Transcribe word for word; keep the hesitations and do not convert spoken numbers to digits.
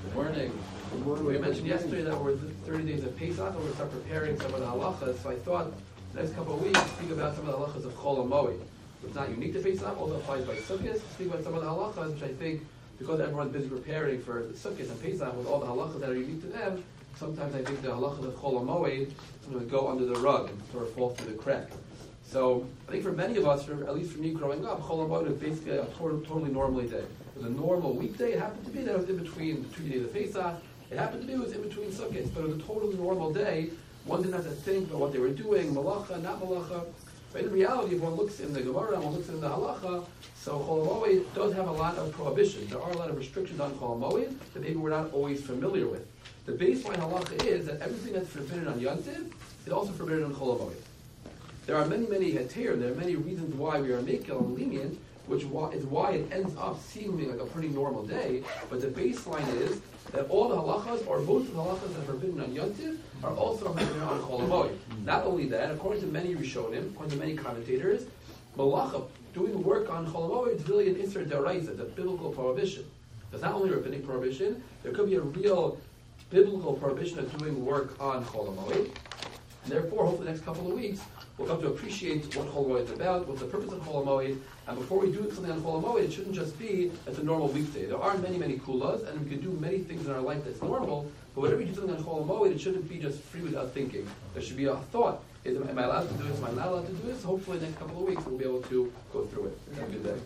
Good morning. Good morning. We mentioned yesterday that we're thirty days of Pesach and we're going to start preparing some of the halachas. So I thought the next couple of weeks speak about some of the halachas of Chol HaMoed. It's not unique to Pesach, also applies by Sukkot. Speak about some of the halachas, which I think, because everyone's busy preparing for the Sukkot and Pesach with all the halachas that are unique to them, sometimes I think the halachas of Chol HaMoed would go under the rug and sort of fall through the crack. So I think for many of us, for, at least for me growing up, Chol HaMoed was basically a to- totally normal day. It was a normal weekday. It happened to be that it was in between the two days of Pesach. It happened to be it was in between Sukkot, but it was a totally normal day. One didn't have to think about what they were doing, malacha, not malacha. But in reality, if one looks in the Gemara and one looks in the halacha, so Chol HaMoed does have a lot of prohibitions. There are a lot of restrictions on Chol HaMoed that maybe we're not always familiar with. The baseline halacha is that everything that's forbidden on Yom Tov is also forbidden on Chol HaMoed. There are many, many heter, there are many reasons why we are makil and lenient, which is why it ends up seeming like a pretty normal day, but the baseline is that all the halachas, or most of the halachas that are forbidden on Yom Tov, are also forbidden on Chol HaMoed. Not only that, according to many Rishonim, according to many commentators, malacha, doing work on Chol HaMoed is really an Isser D'Oraisa, it's a biblical prohibition. It's not only a rabbinic prohibition, there could be a real biblical prohibition of doing work on Chol HaMoed. And therefore, hopefully the next couple of weeks, we'll come to appreciate what Chol HaMoed is about, what's the purpose of Chol HaMoed, and before we do something on Chol HaMoed, it shouldn't just be as a normal weekday. There are many, many kulas, and we can do many things in our life that's normal, but whenever you do something on Chol HaMoed, it shouldn't be just free without thinking. There should be a thought. Is, am I allowed to do this? Am I not allowed to do this? Hopefully, the next couple of weeks, we'll be able to go through it. Have a good day.